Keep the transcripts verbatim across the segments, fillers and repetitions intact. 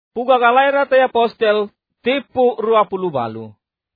puga galaira tay apostel, tipu rua puluh balu.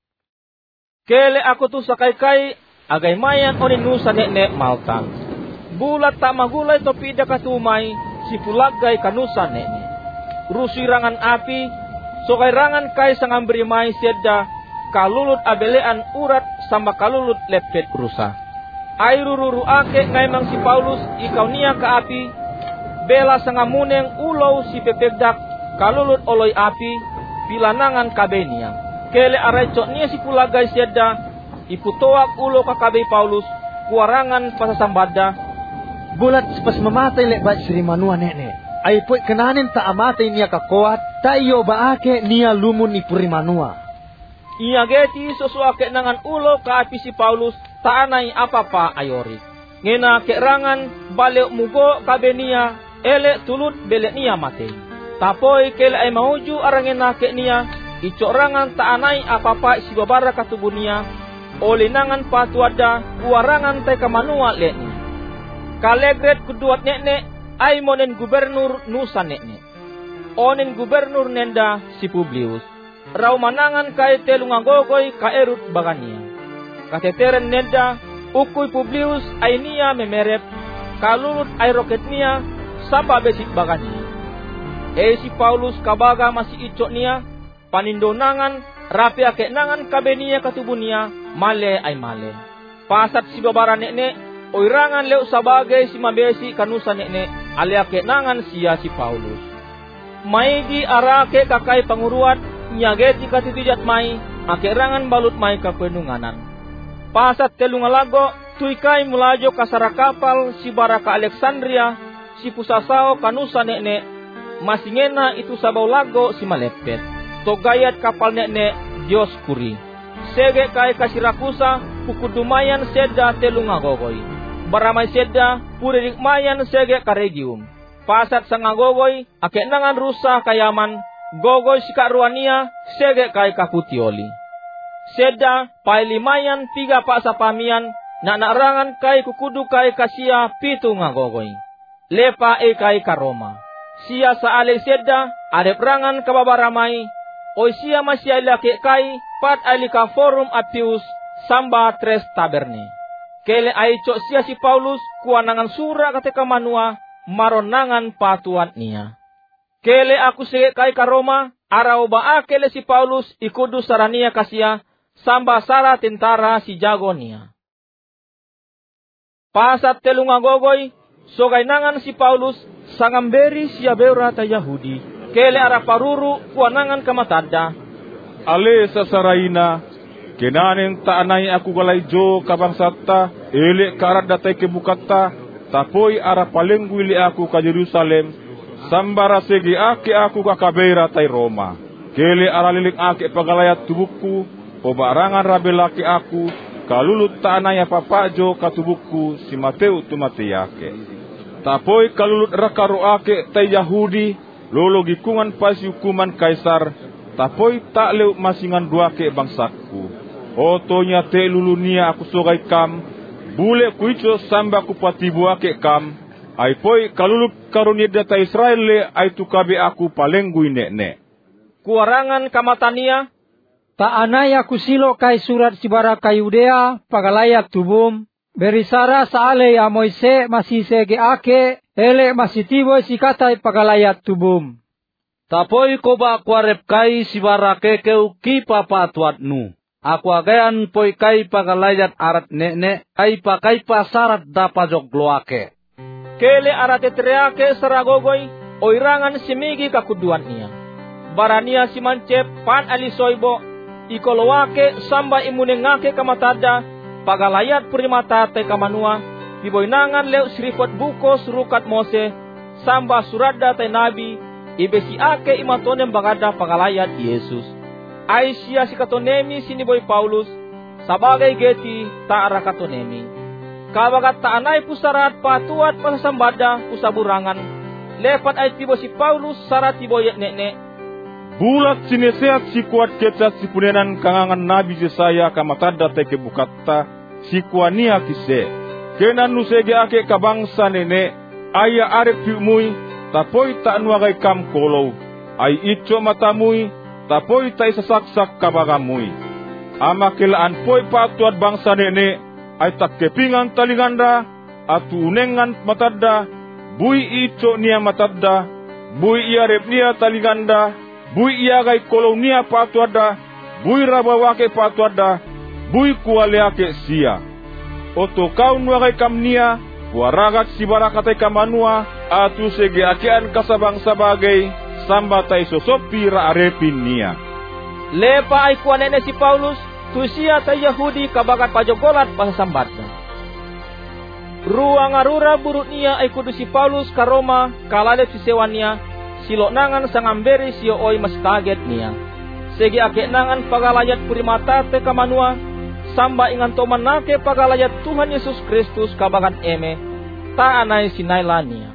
Kele aku tu sakai-kai, agay mayan o ninusa nek maltang. Bulat tak magulay topi da katumay, si pulagay kanusa nek. Rusirangan api, so kairangan kay sangambri may sedda, kalulut abelean urat sama kalulut lepet rusa. Ay rururu ake ngaymang si Paulus ikaw niya ka api, bela sangamuneng ulaw si pepegdak, kalulut oloy api, pilanangan kabe niya. Kele aray cok niya si pulagay sedda, iputoak ulo ka kabe Paulus, kuwarangan pasasambada. Bulat pas mamatay lebat Sri Manua nene. Ay po'y kananin ta amatay niya kakuat, tayo ba ake niya lumun ni Purimanua. Iya geti sosuake nangan ulo ka api si Paulus, taanay apapa ayori. Ngena kerangan balik mugo kabe niya, ele tulut belek niya mate. Tapoy kele ay mauju arangena ke niya, icorangan taanay apapa si babara katubu niya, oleh nangan patuada, kuarangan tay kamanua lekni. Kalegret kuduat nek-nek, ay monen gubernur nusa nek-nek. Onen gubernur nenda si Publius. Raw manangan kay telungagogoy kaerut bagania. Kateteren nenda, ukuy Publius ay niya memerep, kalulut ay roket niya, sapa besik bagania. E si Paulus kabaga masih icok niya, panindonangan, rapi ake nangan kabe niya katubu niya, male ay male. Pasat si babara nek-nek, oirangan leu sabagai si mabesi kanusa nek-nek, aliake nangan siya si Paulus. Maigi arake kakai panguruat, nyageti katitijat mai, akerangan balut mai kapenunganan. Pasat telungalago, tuikai mulajo kasara kapal si baraka Alexandria, si pusasao kanusa nek-nek, masingena itu sabaw lago si malepet. Togayat kapal nek-nek, Dioskuri. Sege kai kasirakusa, pukudumayan sedda telungagogoy. Baramay sedda, puririkmayan sege karegium. Pasat sangagogoy, ake nangan rusa kayaman, gogoy si karuania, sege kai kaputioli. Sedda, pailimayan tiga pak sapamian, na narangan kai kukudu kai kasia pitu ngagogoy. Lepa e kai karoma. Sia saale sedda, adep rangan kababaramay, o sia masya ilake kai, pat alika forum apius, samba tres taberne. Kele ay cok sia si Paulus, kuanangan sura kateka manua, maronangan patuan niya. Kele aku sige kai karoma, araw ba akele si Paulus, ikudu sarania kasia, samba sara tentara si jago niya. Pasat telungagogoy, sogay nangan si Paulus, sangamberi siya beura ta Yahudi. Kele ara paruru, kuanangan kamatada. Ale sa saraina, kenanin taanay aku galay jo kabangsata, ele karat datay kebukata, tapoy ara palengguili aku ka Jerusalem, sambara segi ake aku ka kabeira tay Roma. Kele ara liling ake pagalayat tubuku, o barangan rabelaki aku, kalulut taanay papajo ka tubuku si Mateo tumatiyake. Tapoy kalulut rakaro ake tay Yahudi, lolo gikungan pas hukuman kaisar, tapoy tak leu masingan dua ke bangsaku. Otonya te lulunia aku sogay kam, bule kuicho samba kupatibu ake kam, ay poy kalulup karunia data Israel le ay tukabe aku palenggui nek-nek. Kuarangan kamatania, taanay aku silo kay surat si baraka Yudea, pagalayak tubum, berisara saale ya Moise masisege ake, ele masitiboy si katay pagalayat tubum. Tapoy ko ba kwarep kay si barake keu kipa patuat nu. Aku agayan poy kay pagalayat arat nek-nek, kay pa kay pa sarat dapajok loake. Kele arate treake saragogoy, oirangan simigi kakuduan niya. Barania si mancep pan alisoibo, ikolowake samba imunengake kamatada, pagalayat purimata te kamanua, biboynangan leu srifot buko surukat Mose, samba surada te nabi, ibesi ake imatonem bagada pagalayat Yesus. Ay siya si katonemi siniboy Paulus, sabagai geti taara katonemi. Kabagat taanay pusarat patuat pasasambada pusaburangan, lepat ay tibo si Paulus sarat tiboyet nek-nek. Bulat sineseat si kuat kecat si punenan kangangan nabi Yesaya kamatada te kebukata, si kuania kise. Kenan nusege ake kabangsa nene, aya arep piumui, tapoy tak nuagay kam kolou. ay itso matamui, tapoy tay sasaksak kabagamui. Amakilaan poy patuad bangsa nene, ay takkepingan talinganda, at unengan matadda, bui itso niya matadda, bui iarep niya talinganda, bui iagay kolong niya patuada, bui rabawake patuada, bui kualeake sia. Oto kaun wakay kam niya, waragat si barakatay kamanua, atu sege akean kasabang sabagay, sambatay sosopi raarepin niya. Lepa ay kuanene si Paulus, tusia tay Yahudi kabagat pajogolat pasasambatna. Ruang arura burut niya ay kudu si Paulus ka Roma, kalalep si sewan niya, silo nangan sangamberi siyo oy mas kaget niya. Segi ake nangan pagalayat purimata te kamanua, samba ingan toman nake pagalayat Tuhan Yesus Kristus kabagan eme, ta anay sinayla niya.